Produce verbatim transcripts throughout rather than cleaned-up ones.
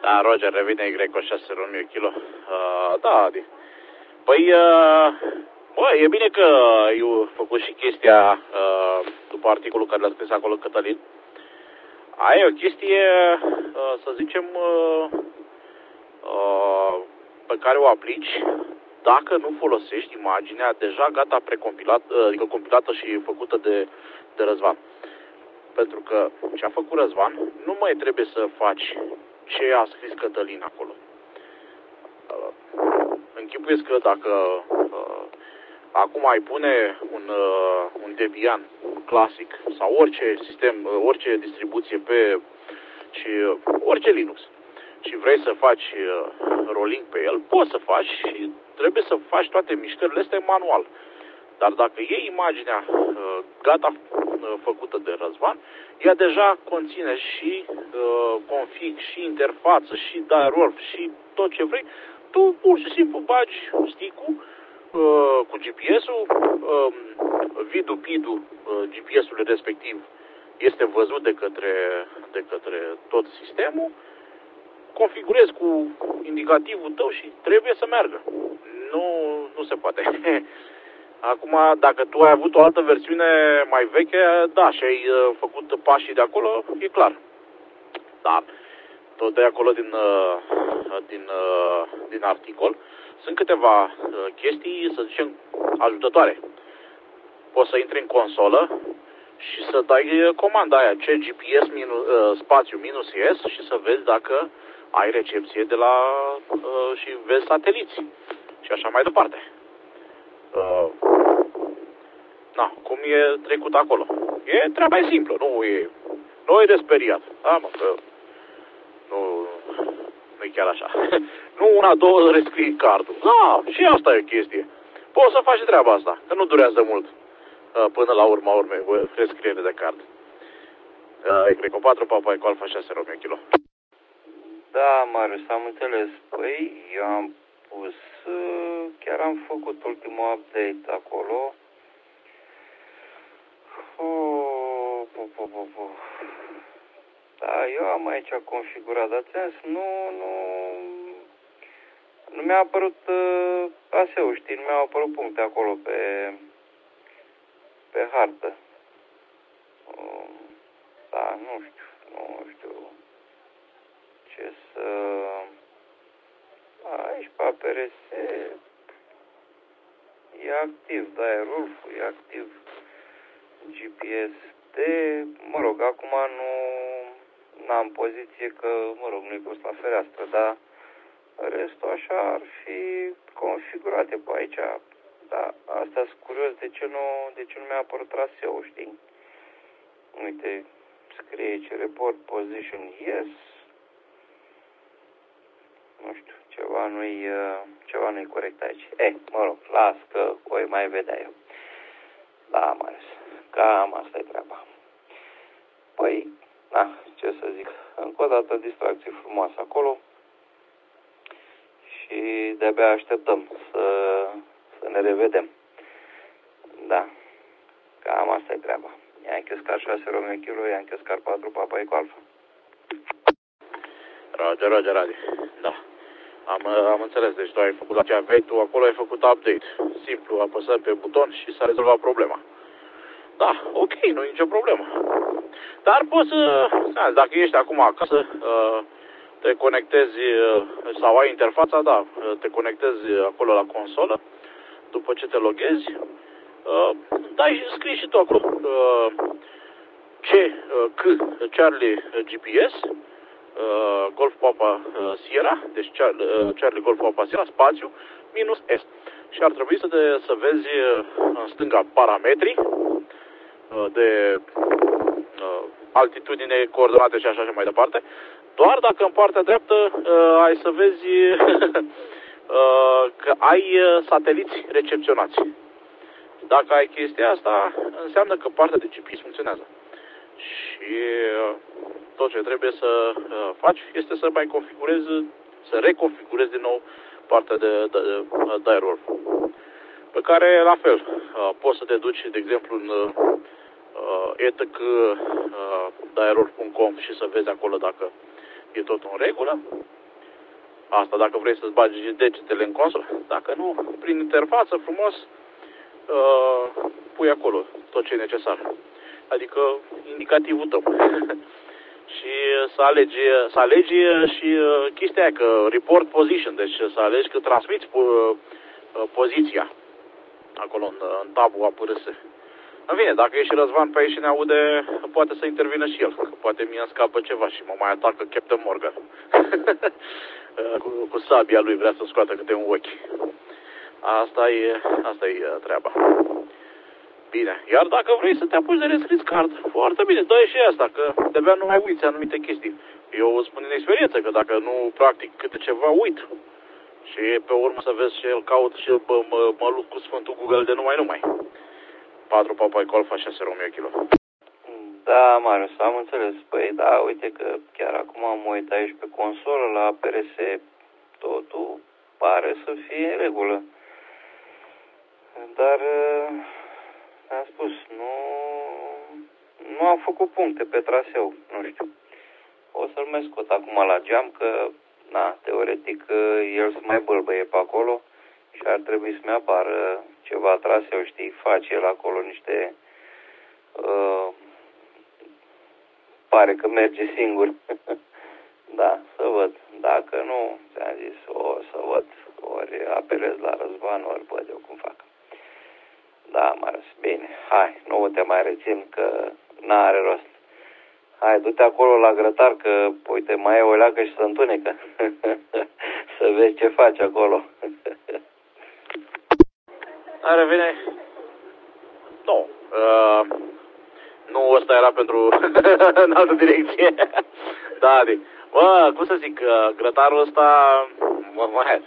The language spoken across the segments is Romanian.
Da, Roger, revine Y șase Romeo Kilo. Uh, da, Adi. Păi, uh, bă, e bine că ai făcut și chestia uh, după articolul care l-a scris acolo Cătălin. Aia e o chestie, uh, să zicem, uh, uh, pe care o aplici dacă nu folosești imaginea deja gata precompilată, adică compilată și făcută de, de Răzvan. Pentru că ce a făcut Răzvan, nu mai trebuie să faci ce a scris Cătălin acolo. Uh, închipuiesc că dacă uh, acum ai pune un, uh, un Debian clasic sau orice sistem, uh, orice distribuție pe și uh, orice Linux și vrei să faci uh, rolling pe el, poți să faci și trebuie să faci toate mișcările astea manual. Dar dacă iei imaginea uh, gata uh, făcută de Răzvan, ea deja conține și uh, config, și interfață, și dialog, și tot ce vrei. Tu pur și simplu bagi stick-ul uh, cu G P S-ul, uh, vidu-pidu uh, G P S-ului respectiv este văzut de către, de către tot sistemul, configurezi cu indicativul tău și trebuie să meargă. Nu, nu se poate. Acum, dacă tu ai avut o altă versiune mai veche, da, și ai uh, făcut pașii de acolo, e clar. Dar tot de acolo din, uh, din, uh, din articol sunt câteva uh, chestii, să zicem, ajutătoare. Poți să intri în consolă și să dai comanda aia, C G P S minus, uh, spațiu minus S și să vezi dacă ai recepție de la uh, și vezi sateliți și așa mai departe. Uh, na, cum e trecut acolo. E treaba e simplă, nu e, nu e de speriat. Da, mă, că nu, nu e chiar așa. Nu una, două, rescrii cardul. Da, și asta e o chestie. Poți să faci treaba asta, că nu durează mult uh, până la urma urmei, rescriere de card. Uh, E cu patru, Papa Eco Alfa șase Romeo Kilo. Da, Marius, am înțeles. Păi, eu am pus, chiar am făcut ultimul update acolo. Oh, pu, pu, pu, pu. Da, eu am aici configurat, dar ți-am zis, nu, nu, nu mi-a apărut uh, aseul, știi, nu mi-au apărut puncte acolo pe, pe hartă. Uh, da, nu știu, nu știu ce să... Aici pe A P R S e activ, da, e Rolf-ul, e activ G P S T, mă rog, acum nu n-am poziție că, mă rog, nu-i pus la fereastră, dar restul așa ar fi configurate pe aici. Dar asta sunt curios de ce nu, de ce nu mi-a apărut traseul, știi? Uite, scrie aici report position yes. Nu știu, ceva nu-i, ceva nu-i corect aici. Eh, mă rog, las că o mai vedea eu. Da, Marius, cam asta e treaba. Păi, na, ce să zic, încă o dată distracție frumoasă acolo și de-abia așteptăm să, să ne revedem. Da, cam asta e treaba. Yankee Oscar șase Romeo Kilo, Yankee Oscar patru Papa Eco Alfa. Roger, Roger, Adi. Da. Am, am înțeles, deci tu ai făcut la ce aveai, tu acolo ai făcut update. Simplu, apăsăm pe buton și s-a rezolvat problema. Da, ok, nu e nicio problemă. Dar poți să, dacă ești acum acasă, te conectezi sau ai interfața, da, te conectezi acolo la consolă, după ce te loghezi, dai, scrii și tu acolo C, C, Charlie G P S, Golf Papa Sierra, deci Charlie Golf Papa Sierra, spațiu, minus S. Și ar trebui să, te, să vezi în stânga parametri de uh, altitudine, coordonate și așa și mai departe, doar dacă în partea dreaptă uh, ai să vezi uh, că ai sateliți recepționați. Dacă ai chestia asta, înseamnă că partea de G P S funcționează. Și uh, tot ce trebuie să uh, faci este să mai configurezi, să reconfigurezi din nou partea de, de, de, de dialog, pe care, la fel, uh, poți să te duci, de exemplu, în uh, e t c dialog punct com și să vezi acolo dacă e tot în regulă. Asta dacă vrei să-ți bagi degetele în consolă. Dacă nu, prin interfață frumos uh, pui acolo tot ce e necesar. Adică indicativul tău. Și să alegi, să alegi și uh, chestia aia, că report position, deci să alegi că transmiți uh, poziția acolo în, în tabul A P R S. În fine, dacă e și Răzvan pe aici și ne aude, poate să intervină și el, că poate mie îmi scapă ceva și mă mai atacă Captain Morgan. cu, cu sabia lui vrea să scoată câte un ochi. Asta e, asta e treaba. Bine, iar dacă vrei să te apuci de rescris card, foarte bine, dă și asta, că de-abia nu mai uiți anumite chestii. Eu spun din experiență că dacă nu practic câte ceva, uit. Și pe urmă să vezi ce el caut și bă, mă, mă lupt cu Sfântul Google de numai numai. patru Papa Golfa șase Romeo Kilo. Da, Marius, am înțeles. Păi da, uite că chiar acum mă uit aici pe consolă la P R S, totul pare să fie în regulă. Dar, am spus, nu, nu am făcut puncte pe traseu, nu știu. O să-l mai scot acum la geam, că, na, teoretic, el se mai bâlbăie pe acolo și ar trebui să-mi apară ceva traseu, știi, face el acolo niște... Uh, pare că merge singur. Da, să văd. Dacă nu, ți-am zis, o să văd. Ori apelez la Răzvan, ori văd eu cum fac. Da, Marius, bine. Hai, nu te mai rețin, că n-are rost. Hai, du-te acolo la grătar, că, uite, mai e o leacă și se întunecă. Să vezi ce faci acolo. A revine. Nu. Uh, nu, ăsta era pentru în altă direcție. Da, Adi. Bă, cum să zic, grătarul ăsta mă, mă,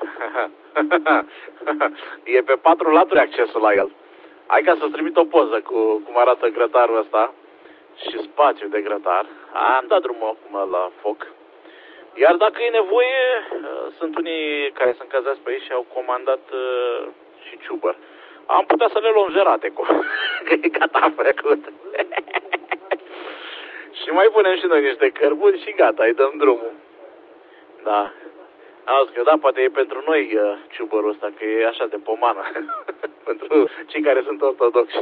e pe patru laturi accesul la el. Hai ca să-ți trimit o poză cu cum arată grătarul ăsta și spațiul de grătar. Am dat drumul acum la foc. Iar dacă e nevoie, sunt unii care sunt cazați pe aici și au comandat uh, și ciubăr. Am putea să le luăm jerate cu că e gata făcut. Și mai punem și noi niște cărbuni și gata, îi dăm drumul. Da. Auzi că da, poate e pentru noi uh, ciubărul ăsta, că e așa de pomană. Pentru cei care sunt ortodoxi.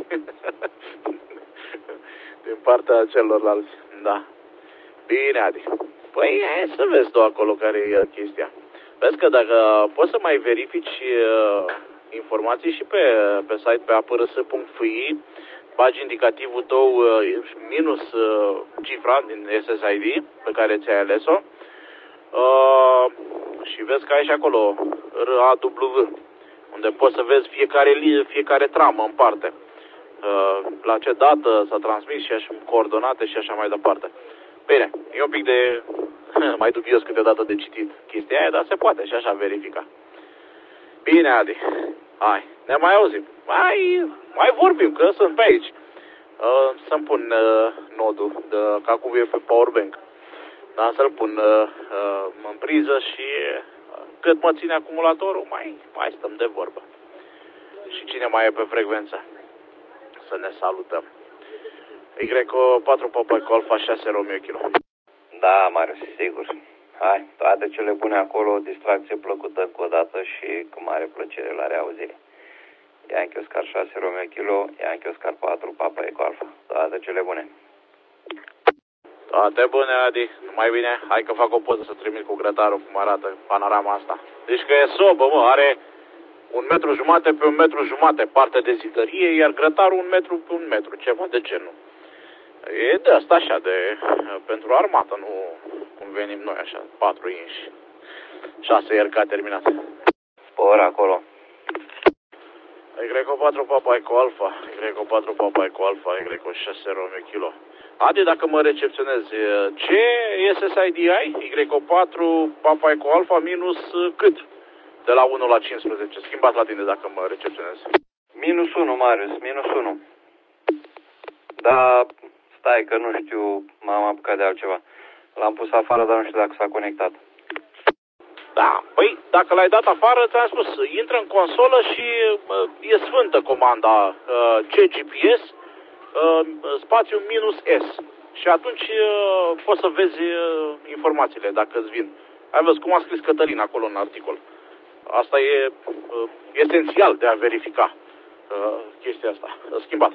Din partea celorlalți. Da. Bine, Adi. Păi hai să vezi tu acolo care e chestia. Vezi că dacă poți să mai verifici uh, informații și pe, pe site pe a p r s punct f i, bagi indicativul tău uh, minus uh, cifra din S S I D pe care ți-ai ales-o uh, și vezi că ai și acolo R A W, unde poți să vezi fiecare, fiecare tramă în parte. Uh, la ce dată s-a transmis și așa, coordonate și așa mai departe. Bine, e un pic de mai dubios câteodată de citit chestia aia, dar se poate și așa verifica. Bine, Adi. Hai, ne mai auzim. Mai, mai vorbim, că sunt pe aici. Uh, să-mi pun uh, nodul, de, că acum e pe powerbank. Dar să-l pun uh, uh, în priză și uh, cât mă ține acumulatorul, mai, mai stăm de vorbă. Și cine mai e pe frecvență? Să ne salutăm. Y patru Papa Golfa șase Romeo Kilo. Da, Marius, sigur. Hai, toate cele bune acolo, o distracție plăcută încă o dată și cu mare plăcere la reauzire. Yankee Oscar șase Romeo Kilo, Yankee Oscar patru Papa Eco Alpha. Toate cele bune. Toate bune, Adi. Mai bine, hai că fac o poză să trimit cu grătarul cum arată panorama asta. Deci că e sobă, mă, are un metru jumate pe un metru jumate parte de zidărie, iar grătarul un metru pe un metru, ceva de genul. E de asta așa, de pentru armată, nu cum venim noi așa, patru inși, șase R K terminat. Spor acolo. Y patru Papa Eco Alpha, Y patru Papa Eco Alpha, Y șase Romeo Kilo. Adi, dacă mă recepționezi, ce S S I D ai? Y patru Papa Eco Alpha minus cât? De la unu la cincisprezece. Schimbat la tine dacă mă recepționezi. Minus unu, Marius, minus unu. Da, stai că nu știu, m-am apucat de altceva. L-am pus afară, dar nu știu dacă s-a conectat. Da, păi, dacă l-ai dat afară, ți-am spus, intră în consolă și uh, e sfântă comanda uh, C G P S, uh, spațiu minus S. Și atunci uh, poți să vezi uh, informațiile dacă îți vin Ai văzut cum a scris Cătălin acolo în articol. Asta e uh, esențial de a verifica uh, chestia asta. Schimbat.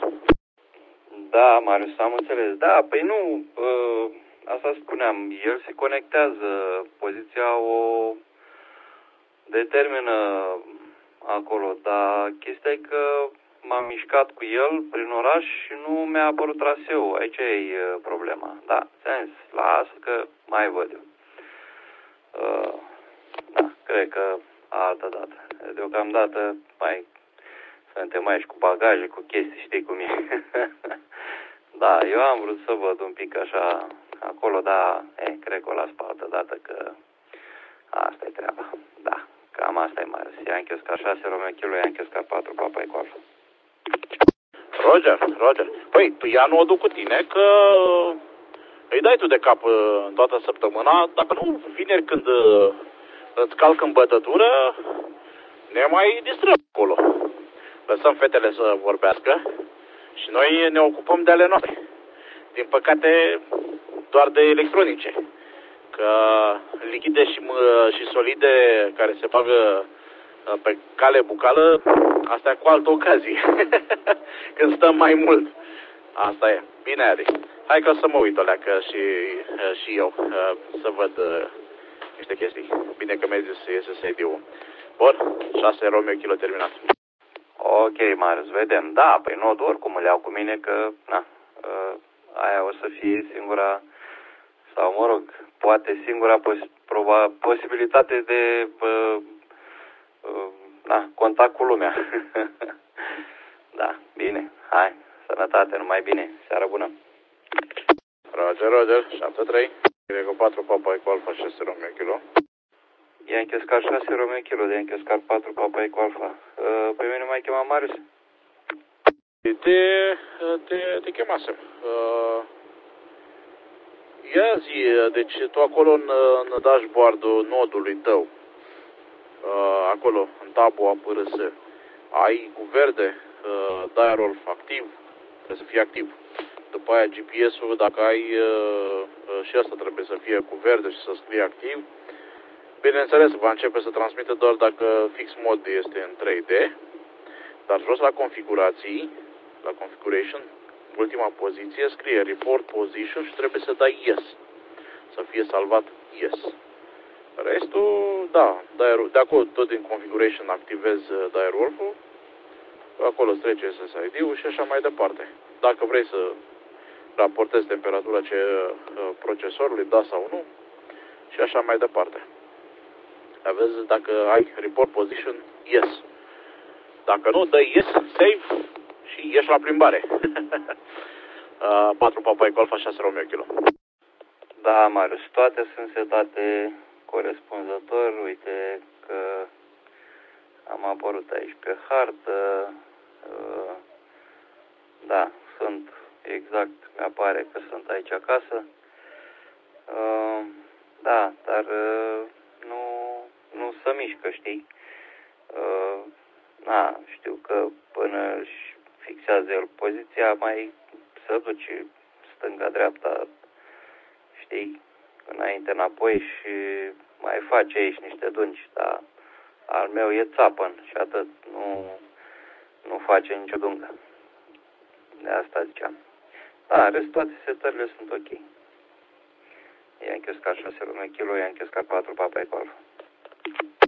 Da, Marius, am înțeles. Da, păi nu, uh, asta spuneam, el se conectează, poziția o determină acolo, dar chestia e că m-am mișcat cu el prin oraș și nu mi-a apărut traseul. Aici e problema. Da, sens, lasă că mai văd eu. Uh, da, cred că altă dată. Deocamdată mai suntem aici cu bagaje, cu chestii, știi cum e. Da, eu am vrut să văd un pic așa acolo, dar e, cred că o las pe altă dată, că asta e treaba. Da, cam asta e mai răs. Yankee Oscar șase, Romeo Kilo, Yankee Oscar patru, Papa Eco Alfa. Roger, Roger. Păi, tu ia nu o duc cu tine, că îi dai tu de cap în toată săptămâna, dacă nu, vineri când îți calc în bătătură, ne mai distrăm acolo. Lăsăm fetele să vorbească și noi ne ocupăm de ale noastre. Din păcate, doar de electronice. Că lichide și, și solide care se bagă pe cale bucală, asta e cu altă ocazie. Când stăm mai mult. Asta e. Bine, Adi. Hai că să mă uit o leacă și, și eu să văd niște chestii. Bine că mi-ai zis să iese sediu. Bun, șase Romeo Kilo terminat. Ok, Marius, vedem. Da, păi nu, oricum îl iau cu mine că, na, aia o să fie singura, sau mă rog, poate singura pos proba, posibilitate de uh, uh, na, contact cu lumea. Da, bine, hai, sănătate, numai bine, seară bună. Roger, Roger, șapte trei, Eco patru, Papa Eco Alfa, șase Romeo Kilo. Yankee Oscar șase, Romeo Kilo, de Yankee Oscar patru, Papa Eco Alfa. Uh, pe mine m-ai chemat Marius? Te, te, te chemasem. Uh, ia zi, deci tu acolo în, în dashboard-ul nodului tău, uh, acolo, în tabul A P R S, ai cu verde uh, dial activ, trebuie să fie activ. După aia G P S-ul, dacă ai uh, și asta trebuie să fie cu verde și să scrie activ. Bineînțeles, va începe să transmită doar dacă fix mod este în trei D, dar jos la configurații, la configuration, ultima poziție, scrie report position și trebuie să dai yes, să fie salvat yes. Restul, da, de acolo tot din configuration activezi direwolf-ul, acolo îți trece S S I D-ul și așa mai departe. Dacă vrei să raportezi temperatura ce procesorului, da sau nu, și așa mai departe. Vezi dacă ai report position, yes. Dacă nu, dai yes, save și ieși la plimbare. uh, patru Papa Eco Alfa, șase Romeo Kilo. Da, Marius, toate sunt setate corespunzător. Uite că am apărut aici pe hartă. Uh, da, sunt exact, mi-apare că sunt aici acasă. Uh, da, dar uh, nu, nu se mișcă, știi? Uh, na, știu că până își fixează el poziția, mai se duce stânga-dreapta, știi, înainte, înapoi și mai face aici niște dungi, dar al meu e țapăn și atât, nu, nu face nicio dungă. De asta ziceam. Da, în rest toate setările sunt ok. Yankee Oscar șase Romeo Kilo, Yankee Oscar patru, Papa Eco Alfa.